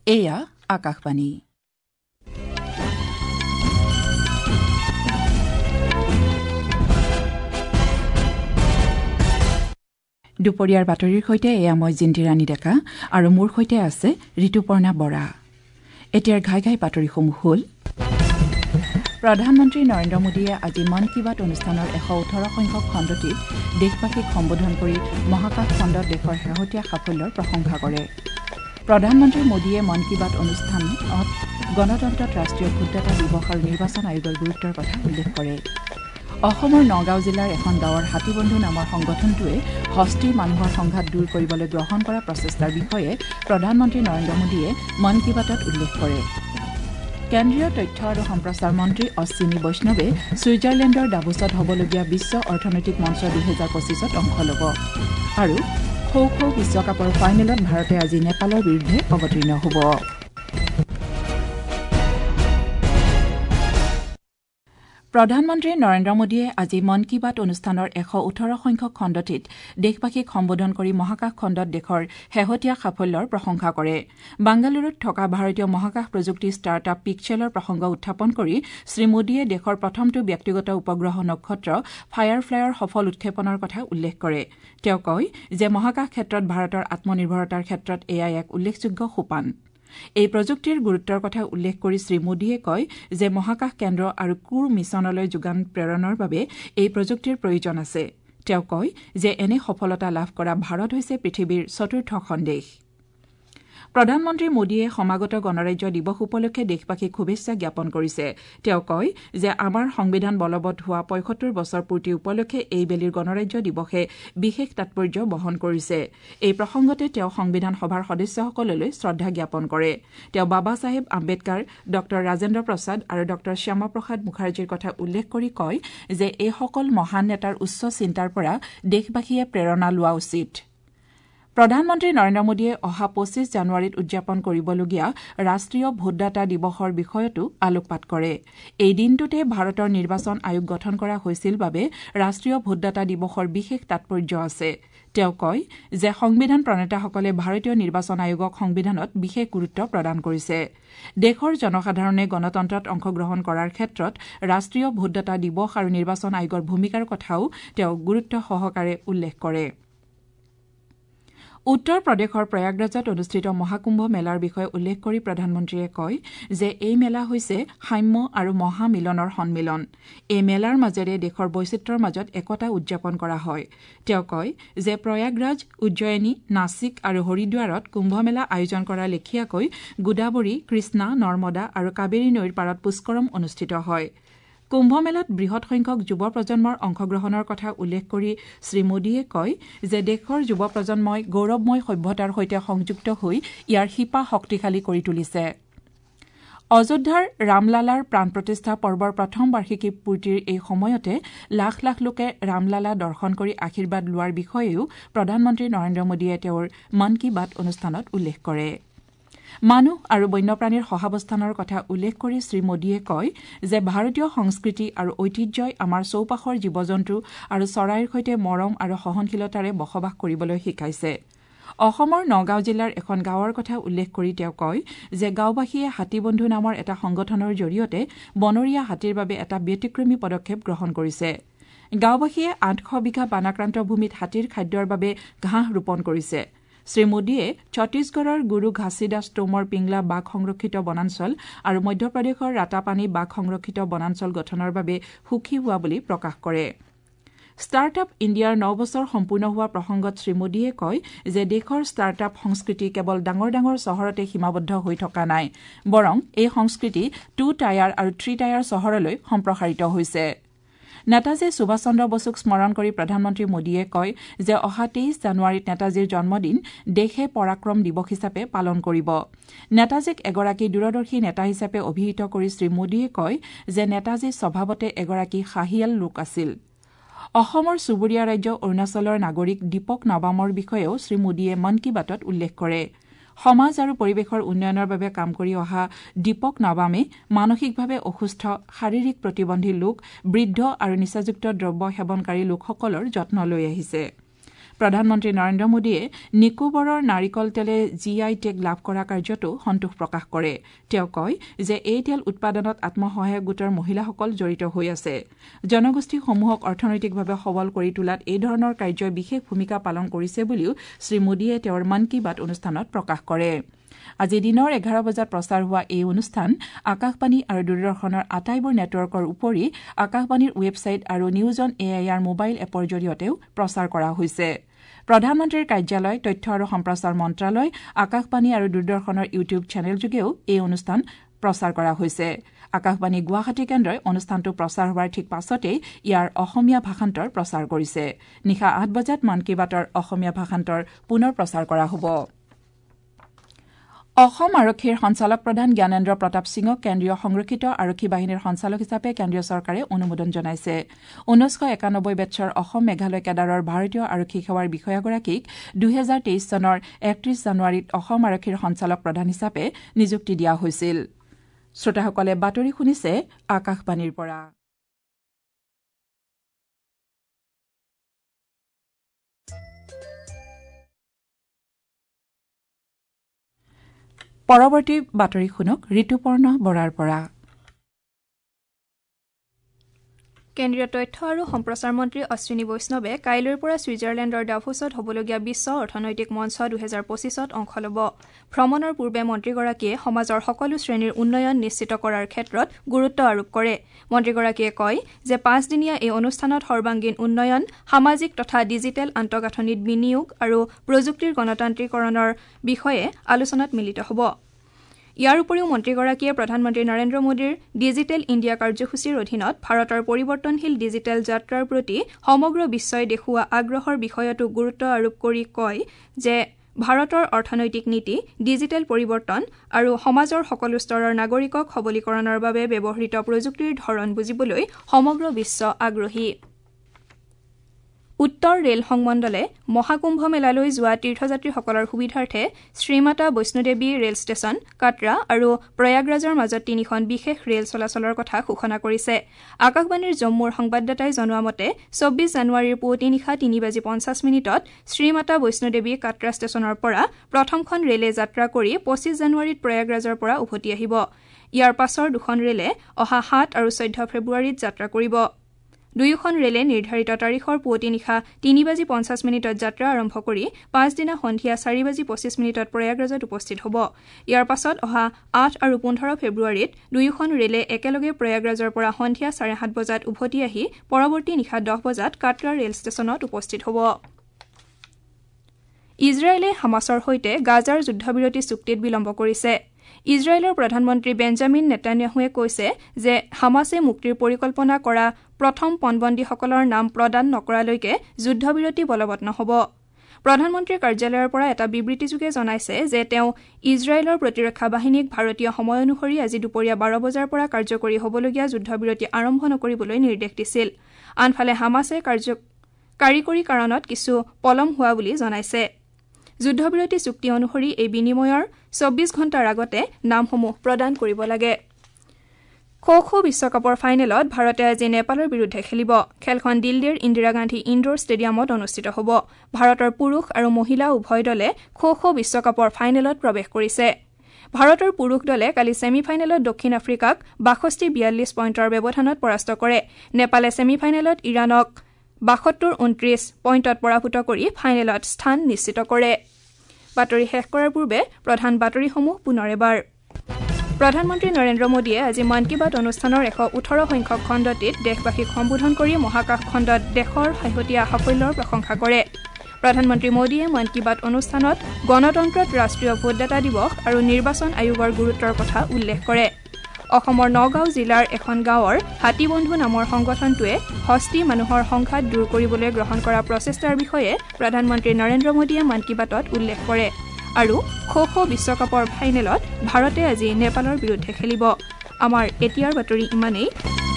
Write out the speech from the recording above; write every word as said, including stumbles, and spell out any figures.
এয়া আকাশবাণী। দুপৰীয়াৰ বাতৰিৰ সৈতে এয়া মই জিন্তিৰাণী ডেকা আৰু মোৰ সৈতে আছে ঋতুপৰ্ণা বৰা। এতিয়াৰ ঘাই ঘাই বাতৰিসমূহ হ'ল প্ৰধানমন্ত্ৰী নৰেন্দ্ৰ মোদীয়ে আজি মন কী বাত অনুষ্ঠানৰ এশ ওঠৰ সংখ্যক খণ্ডটিত দেশবাসীক সম্বোধন কৰি মহাকাশ খণ্ডত দেশৰ শেহতীয়া সাফল্যৰ প্ৰশংসা কৰে। প্ৰধানমন্ত্ৰী মোদীয়ে মন কী বাত অনুষ্ঠানত গণতন্ত্ৰত ৰাষ্ট্ৰীয় ভোটদাতা দিৱস আৰু নিৰ্বাচন আয়োগৰ গুৰুত্বৰ কথা উল্লেখ কৰে। অসমৰ নগাঁও জিলাৰ এখন গাঁৱৰ হাতীবন্ধু নামৰ সংগঠনটোৱে হস্তীৰ মানুহৰ সংঘাত দূৰ কৰিবলৈ গ্ৰহণ কৰা প্ৰচেষ্টাৰ বিষয়ে প্ৰধানমন্ত্ৰী নৰেন্দ্ৰ মোদীয়ে মন কী বাতত উল্লেখ কৰে। কেন্দ্ৰীয় তথ্য আৰু সম্প্ৰচাৰ মন্ত্ৰী অশ্বিনী বৈষ্ণৱে ছুইজাৰলেণ্ডৰ ডাভোছত হ'বলগীয়া বিশ্ব অৰ্থনৈতিক মঞ্চ দুহেজাৰ পঁচিছত অংশ ল'ব। আৰু খো খো বিশ্বকাপৰ ফাইনেলত ভাৰতে আজি নেপালৰ বিৰুদ্ধে অৱতীৰ্ণ হ'ব। প্ৰধানমন্ত্ৰী নৰেন্দ্ৰ মোদীয়ে আজি মন কী বাত অনুষ্ঠানৰ এশ ওঠৰ সংখ্যক খণ্ডটিত দেশবাসীক সম্বোধন কৰি মহাকাশ খণ্ডত দেশৰ শেহতীয়া সাফল্যৰ প্ৰশংসা কৰে। বাংগালুৰুত থকা ভাৰতীয় মহাকাশ প্ৰযুক্তি ষ্টাৰ্ট আপ পিক্সেলৰ প্ৰসংগ উত্থাপন কৰি শ্ৰীমোদীয়ে দেশৰ প্ৰথমটো ব্যক্তিগত উপগ্ৰহ নক্ষত্ৰ ফায়াৰফ্লাইৰ সফল উৎক্ষেপনৰ কথা উল্লেখ কৰে। তেওঁ কয় যে মহাকাশ ক্ষেত্ৰত ভাৰতৰ আত্মনিৰ্ভৰতাৰ ক্ষেত্ৰত এয়া এক উল্লেখযোগ্য সোপান। এই প্ৰযুক্তিৰ গুৰুত্বৰ কথা উল্লেখ কৰি শ্ৰীমোদীয়ে কয় যে মহাকাশ কেন্দ্ৰ আৰু কুৰ মিছনলৈ যোগান প্ৰেৰণৰ বাবে এই প্ৰযুক্তিৰ প্ৰয়োজন আছে। তেওঁ কয় যে এনে সফলতা লাভ কৰা ভাৰত হৈছে পৃথিৱীৰ চতুৰ্থখন দেশ। প্ৰধানমন্ত্ৰী মোদীয়ে সমাগত গণৰাজ্য দিৱস উপলক্ষে দেশবাসীক শুভেচ্ছা জ্ঞাপন কৰিছে। তেওঁ কয় যে আমাৰ সংবিধান বলবৎ হোৱা পঁয়সত্তৰ বছৰ পূৰ্তি উপলক্ষে এইবেলিৰ গণৰাজ্য দিৱসে বিশেষ তাৎপৰ্য বহন কৰিছে। এই প্ৰসংগতে তেওঁ সংবিধান সভাৰ সদস্যসকললৈ শ্ৰদ্ধা জ্ঞাপন কৰে। তেওঁ বাবা চাহেব আম্বেদকাৰ, ড ৰাজেন্দ্ৰ প্ৰসাদ আৰু ড শ্যামা প্ৰসাদ মুখাৰ্জীৰ কথা উল্লেখ কৰি কয় যে এইসকল মহান নেতাৰ উচ্চ চিন্তাৰ পৰা দেশবাসীয়ে প্ৰেৰণা লোৱা উচিত। প্ৰধানমন্ত্ৰী নৰেন্দ্ৰ মোদীয়ে অহা পঁচিছ জানুৱাৰীত উদযাপন কৰিবলগীয়া ৰাষ্ট্ৰীয় ভোটদাতা দিৱসৰ বিষয়তো আলোকপাত কৰে। এই দিনটোতে ভাৰতৰ নিৰ্বাচন আয়োগ গঠন কৰা হৈছিল বাবে ৰাষ্ট্ৰীয় ভোটদাতা দিৱসৰ বিশেষ তাৎপৰ্য আছে। তেওঁ কয় যে সংবিধান প্ৰণেতাসকলে ভাৰতীয় নিৰ্বাচন আয়োগক সংবিধানত বিশেষ গুৰুত্ব প্ৰদান কৰিছে। দেশৰ জনসাধাৰণে গণতন্ত্ৰত অংশগ্ৰহণ কৰাৰ ক্ষেত্ৰত ৰাষ্ট্ৰীয় ভোটদাতা দিৱস আৰু নিৰ্বাচন আয়োগৰ ভূমিকাৰ কথাও তেওঁ গুৰুত্ব সহকাৰে উল্লেখ কৰে। উত্তৰ প্ৰদেশৰ প্ৰয়াগৰাজত অনুষ্ঠিত মহাকুম্ভ মেলাৰ বিষয়ে উল্লেখ কৰি প্ৰধানমন্ত্ৰীয়ে কয় যে এই মেলা হৈছে সাম্য আৰু মহামিলনৰ সন্মিলন। এই মেলাৰ মাজেৰে দেশৰ বৈচিত্ৰ্যৰ মাজত একতা উদযাপন কৰা হয়। তেওঁ কয় যে প্ৰয়াগৰাজ, উজ্জয়িনী, নাছিক আৰু হৰিদ্বাৰত কুম্ভমেলা আয়োজন কৰা লেখীয়াকৈ গোদাবৰী, কৃষ্ণা, নৰ্মদা আৰু কাবেৰী নৈৰ পাৰত পুষ্কৰম অনুষ্ঠিত হয়। কুম্ভমেলাত বৃহৎ সংখ্যক যুৱ প্ৰজন্মৰ অংশগ্ৰহণৰ কথা উল্লেখ কৰি শ্ৰীমোদীয়ে কয় যে দেশৰ যুৱ প্ৰজন্মই গৌৰৱময় সভ্যতাৰ সৈতে সংযুক্ত হৈ ইয়াৰ শিপা শক্তিশালী কৰি তুলিছে। অযোধ্যাৰ ৰামলালাৰ প্ৰাণ প্ৰতিষ্ঠা পৰ্বৰ প্ৰথম বাৰ্ষিকী পূৰ্তিৰ এই সময়তে লাখ লাখ লোকে ৰামলালা দৰ্শন কৰি আশীৰ্বাদ লোৱাৰ বিষয়েও প্ৰধানমন্ত্ৰী নৰেন্দ্ৰ মোদীয়ে তেওঁৰ মন কী বাত অনুষ্ঠানত উল্লেখ কৰে। মানুহ আৰু বন্যপ্ৰাণীৰ সহাৱস্থানৰ কথা উল্লেখ কৰি শ্ৰীমোদীয়ে কয় যে ভাৰতীয় সংস্কৃতি আৰু ঐতিহ্যই আমাৰ চৌপাশৰ জীৱ জন্তু আৰু চৰাইৰ সৈতে মৰম আৰু সহনশীলতাৰে বসবাস কৰিবলৈ শিকাইছে। অসমৰ নগাঁও জিলাৰ এখন গাঁৱৰ কথা উল্লেখ কৰি তেওঁ কয় যে গাঁওবাসীয়ে হাতীবন্ধু নামৰ এটা সংগঠনৰ জৰিয়তে বনৰীয়া হাতীৰ বাবে এটা ব্যতিক্ৰমী পদক্ষেপ গ্ৰহণ কৰিছে। গাঁওবাসীয়ে আঠশ বিঘা বানাক্ৰান্ত ভূমিত হাতীৰ খাদ্যৰ বাবে ঘাঁহ ৰোপণ কৰিছে। শ্ৰীমোদীয়ে ছত্তীশগড়ৰ গুৰু ঘাছীদাস টোমৰ পিংলা বাঘ সংৰক্ষিত বনাঞ্চল আৰু মধ্যপ্ৰদেশৰ ৰাতাপানী বাঘ সংৰক্ষিত বনাঞ্চল গঠনৰ বাবে সুখী হোৱা বুলি প্ৰকাশ কৰে। ষ্টাৰ্ট আপ ইণ্ডিয়াৰ ন বছৰ সম্পূৰ্ণ হোৱা প্ৰসংগত শ্ৰীমোদীয়ে কয় যে দেশৰ ষ্টাৰ্ট আপ সংস্কৃতি কেৱল ডাঙৰ ডাঙৰ চহৰতে সীমাবদ্ধ হৈ থকা নাই, বৰং এই সংস্কৃতি টু টায়াৰ আৰু থ্ৰী টায়াৰ চহৰলৈ সম্প্ৰসাৰিত হৈছে। নেতাজী সুভাষ চন্দ্ৰ বসুক স্মৰণ কৰি প্ৰধানমন্ত্ৰী মোদীয়ে কয় যে অহা তেইছ জানুৱাৰীত নেতাজীৰ জন্মদিন দেশে পৰাক্ৰম দিৱস হিচাপে পালন কৰিব। নেতাজীক এগৰাকী দূৰদৰ্শী নেতা হিচাপে অভিহিত কৰি শ্ৰীমোদীয়ে কয় যে নেতাজী স্বভাৱতে এগৰাকী সাহিয়াল লোক আছিল। অসমৰ চুবুৰীয়া ৰাজ্য অৰুণাচলৰ নাগৰিক দীপক নৱামৰ বিষয়েও শ্ৰীমোদীয়ে মন কী বাতত উল্লেখ কৰে। সমাজ আৰু পৰিৱেশৰ উন্নয়নৰ বাবে কাম কৰি অহা দীপক নৱামে মানসিকভাৱে অসুস্থ, শাৰীৰিক প্ৰতিবন্ধী লোক, বৃদ্ধ আৰু নিচাযুক্ত দ্ৰব্য সেৱনকাৰী লোকসকলৰ যত্ন লৈ আহিছে। প্ৰধানমন্ত্ৰী নৰেন্দ্ৰ মোদীয়ে নিকোবৰৰ নাৰিকল তেলে জি আই টেগ লাভ কৰা কাৰ্যতো সন্তোষ প্ৰকাশ কৰে। তেওঁ কয় যে এই তেল উৎপাদনত আত্মসহায়ক গোটৰ মহিলাসকল জড়িত হৈ আছে। জনগোষ্ঠীসমূহক অৰ্থনৈতিকভাৱে সবল কৰি তোলাত এই ধৰণৰ কাৰ্যই বিশেষ ভূমিকা পালন কৰিছে বুলিও শ্ৰীমোদীয়ে তেওঁৰ মন কী বাত অনুষ্ঠানত প্ৰকাশ কৰে। আজি দিনৰ এঘাৰ বজাত প্ৰচাৰ হোৱা এই অনুষ্ঠান আকাশবাণী আৰু দূৰদৰ্শনৰ আটাইবোৰ নেটৱৰ্কৰ উপৰি আকাশবাণীৰ ৱেবছাইট আৰু news on A I R mobile এপৰ জৰিয়তেও প্ৰচাৰ কৰা হৈছে। প্ৰধানমন্ত্ৰীৰ কাৰ্যালয়, তথ্য আৰু সম্প্ৰচাৰ মন্ত্ৰালয়, আকাশবাণী আৰু দূৰদৰ্শনৰ ইউটিউব চেনেলযোগেও এই অনুষ্ঠান প্ৰচাৰ কৰা হৈছে। আকাশবাণী গুৱাহাটী কেন্দ্ৰই অনুষ্ঠানটো প্ৰচাৰ হোৱাৰ ঠিক পাছতেই ইয়াৰ অসমীয়া ভাষান্তৰ প্ৰচাৰ কৰিছে। নিশা আঠ বজাত মন কী বাতৰ অসমীয়া ভাষান্তৰ পুনৰ প্ৰচাৰ কৰা হ'ব। অসম আৰক্ষীৰ সঞ্চালক প্ৰধান জ্ঞানেন্দ্ৰ প্ৰতাপ সিঙক কেন্দ্ৰীয় সংৰক্ষিত আৰক্ষী বাহিনীৰ সঞ্চালক হিচাপে কেন্দ্ৰীয় চৰকাৰে অনুমোদন জনাইছে। ঊনৈছশ একানব্বৈ বেটছৰ অসম মেঘালয় কেডাৰৰ ভাৰতীয় আৰক্ষী সেৱাৰ বিষয়াগৰাকীক দুহেজাৰ তেইছ চনৰ একত্ৰিশ জানুৱাৰীত অসম আৰক্ষীৰ সঞ্চালক প্ৰধান হিচাপে নিযুক্তি দিয়া হৈছিল। শ্ৰোতাসকলে বাতৰি শুনিছে আকাশবাণীৰ পৰা। পৰৱৰ্তী বাতৰি শুনক ঋতুপৰ্ণ বৰাৰ পৰা। কেন্দ্ৰীয় তথ্য আৰু সম্প্ৰচাৰ মন্ত্ৰী অশ্বিনী বৈষ্ণৱে কাইলৈৰ পৰা ছুইজাৰলেণ্ডৰ ডাভোছত হ'বলগীয়া বিশ্ব অৰ্থনৈতিক মঞ্চ দুহেজাৰ পঁচিছত অংশ ল'ব। ভ্ৰমণৰ পূৰ্বে মন্ত্ৰীগৰাকীয়ে সমাজৰ সকলো শ্ৰেণীৰ উন্নয়ন নিশ্চিত কৰাৰ ক্ষেত্ৰত গুৰুত্ব আৰোপ কৰে। মন্ত্ৰীগৰাকীয়ে কয় যে পাঁচদিনীয়া এই অনুষ্ঠানত সৰ্বাংগীন উন্নয়ন, সামাজিক তথা ডিজিটেল আন্তঃগাঁথনিত বিনিয়োগ আৰু প্ৰযুক্তিৰ গণতান্ত্ৰিকৰণৰ বিষয়ে আলোচনাত মিলিত হ'ব। ইয়াৰ উপৰিও মন্ত্ৰীগৰাকীয়ে প্ৰধানমন্ত্ৰী নৰেন্দ্ৰ মোদীৰ ডিজিটেল ইণ্ডিয়া কাৰ্যসূচীৰ অধীনত ভাৰতৰ পৰিৱৰ্তনশীল ডিজিটেল যাত্ৰাৰ প্ৰতি সমগ্ৰ বিশ্বই দেখুওৱা আগ্ৰহৰ বিষয়তো গুৰুত্ব আৰোপ কৰি কয় যে ভাৰতৰ অৰ্থনৈতিক নীতি, ডিজিটেল পৰিৱৰ্তন আৰু সমাজৰ সকলো স্তৰৰ নাগৰিকক সবলীকৰণৰ বাবে ব্যৱহৃত প্ৰযুক্তিৰ ধৰণ বুজিবলৈ সমগ্ৰ বিশ্ব আগ্ৰহী। উত্তৰ ৰেল সংমণ্ডলে মহাকুম্ভ মেলালৈ যোৱা তীৰ্থযাত্ৰীসকলৰ সুবিধাৰ্থে শ্ৰীমাতা বৈষ্ণোদেৱী ৰেল ষ্টেচন, কাটৰা আৰু প্ৰয়াগৰাজৰ মাজত তিনিখন বিশেষ ৰেল চলাচলৰ কথা ঘোষণা কৰিছে। আকাশবাণীৰ জম্মুৰ সংবাদদাতাই জনোৱা মতে চৌব্বিছ জানুৱাৰীৰ পুৱতি নিশা তিনি বাজি পঞ্চাছ মিনিটত শ্ৰীমাতা বৈষ্ণোদেৱী কাটৰা ষ্টেচনৰ পৰা প্ৰথমখন ৰেলে যাত্ৰা কৰি পঁচিছ জানুৱাৰীত প্ৰয়াগৰাজৰ পৰা উভতি আহিব। ইয়াৰ পাছৰ দুখন ৰেলে অহা সাত আৰু চৈধ্য ফেব্ৰুৱাৰীত যাত্ৰা কৰিব। দুয়োখন ৰেলে নিৰ্ধাৰিত তাৰিখৰ পুৱতি নিশা তিনি বাজি পঞ্চাছ মিনিটত যাত্ৰা আৰম্ভ কৰি পাছদিনা সন্ধিয়া চাৰি বাজি পঁচিছ মিনিটত প্ৰয়াগৰাজত উপস্থিত হ'ব। ইয়াৰ পাছত অহা আঠ আৰু পোন্ধৰ ফেব্ৰুৱাৰীত দুয়োখন ৰেলে একেলগে প্ৰয়াগৰাজৰ পৰা সন্ধিয়া চাৰে সাত বজাত উভতি আহি পৰৱৰ্তী নিশা দহ বজাত কাটৰা ৰেল ষ্টেচনত উপস্থিত হ'ব। ইজৰাইলে হামাছৰ সৈতে গাজাৰ যুদ্ধবিৰতি চুক্তিত বিলম্ব কৰিছে। ইজৰাইলৰ প্ৰধানমন্ত্ৰী বেঞ্জামিন নেতান্যাহুৱে কৈছে যে হামাছে মুক্তিৰ পৰিকল্পনা কৰা প্ৰথম পণবন্দীসকলৰ নাম প্ৰদান নকৰালৈকে যুদ্ধবিৰতি বলবৎ নহ'ব। প্ৰধানমন্ত্ৰীৰ কাৰ্যালয়ৰ পৰা এটা বিবৃতিযোগে জনাইছে যে তেওঁ ইজৰাইলৰ প্ৰতিৰক্ষা বাহিনীক ভাৰতীয় সময় অনুসৰি আজি দুপৰীয়া বাৰ বজাৰ পৰা কাৰ্যকৰী হ'বলগীয়া যুদ্ধবিৰতি আৰম্ভ নকৰিবলৈ নিৰ্দেশ দিছিল। আনফালে হামাছে কাৰিকৰী কাৰণত কিছু পলম হোৱা বুলি জনাইছে। যুদ্ধবিৰতি চুক্তি অনুসৰি এই বিনিময়ৰ চৌব্বিছ ঘণ্টাৰ আগতে নামসমূহ প্ৰদান কৰিব লাগে। খ' খ' বিশ্বকাপৰ ফাইনেলত ভাৰতে আজি নেপালৰ বিৰুদ্ধে খেলিব। খেলখন দিল্লীৰ ইন্দিৰা গান্ধী ইণ্ডোৰ ষ্টেডিয়ামত অনুষ্ঠিত হ'ব। ভাৰতৰ পুৰুষ আৰু মহিলা উভয় দলে খ' খ' বিশ্বকাপৰ ফাইনেলত প্ৰৱেশ কৰিছে। ভাৰতৰ পুৰুষ দলে কালি ছেমি ফাইনেলত দক্ষিণ আফ্ৰিকাক বাষষ্ঠি বিয়াল্লিছ পইণ্টৰ ব্যৱধানত পৰাস্ত কৰে। নেপালে ছেমি ফাইনেলত ইৰাণক বাসত্তৰ ঊনত্ৰিছ পইণ্টত পৰাভূত কৰি ফাইনেলত স্থান নিশ্চিত কৰে। বাতৰি শেষ কৰাৰ পূৰ্বে প্ৰধান বাতৰিসমূহ পুনৰ এবাৰ। প্ৰধানমন্ত্ৰী নৰেন্দ্ৰ মোদীয়ে আজি মন কী বাত অনুষ্ঠানৰ এশ ওঠৰ সংখ্যক খণ্ডটিত দেশবাসীক সম্বোধন কৰি মহাকাশ খণ্ডত দেশৰ শেহতীয়া সাফল্যৰ প্ৰশংসা কৰে। প্ৰধানমন্ত্ৰী মোদীয়ে মন কী বাত অনুষ্ঠানত গণতন্ত্ৰত ৰাষ্ট্ৰীয় ভোটদাতা দিৱস আৰু নিৰ্বাচন আয়োগৰ গুৰুত্বৰ কথা উল্লেখ কৰে। অসমৰ নগাঁও জিলাৰ এখন গাঁৱৰ হাতীবন্ধু নামৰ সংগঠনটোৱে হস্তি মানুহৰ সংঘাত দূৰ কৰিবলৈ গ্ৰহণ কৰা প্ৰচেষ্টাৰ বিষয়ে প্ৰধানমন্ত্ৰী নৰেন্দ্ৰ মোদীয়ে মন কী বাতত উল্লেখ কৰে। আৰু খ' খ' বিশ্বকাপৰ ফাইনেলত ভাৰতে আজি নেপালৰ বিৰুদ্ধে খেলিব। আমাৰ এতিয়াৰ বাতৰি ইমানেই।